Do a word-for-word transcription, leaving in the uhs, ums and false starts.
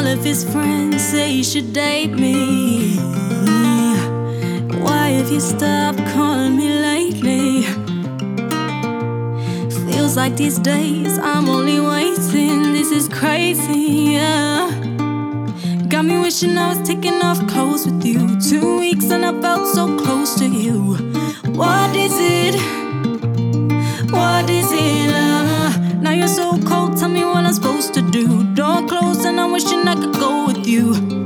of his friends say he should date me. Why have you stopped calling me lately? Feels like these days I'm only waiting. This is crazy, yeah. Got me wishing I was taking off clothes with you. Two weeks and I felt so close to you. What is it? What is it? Uh, now you're so cold, tell me what I'm supposed to do. Door closed and I'm wishing I could go with you.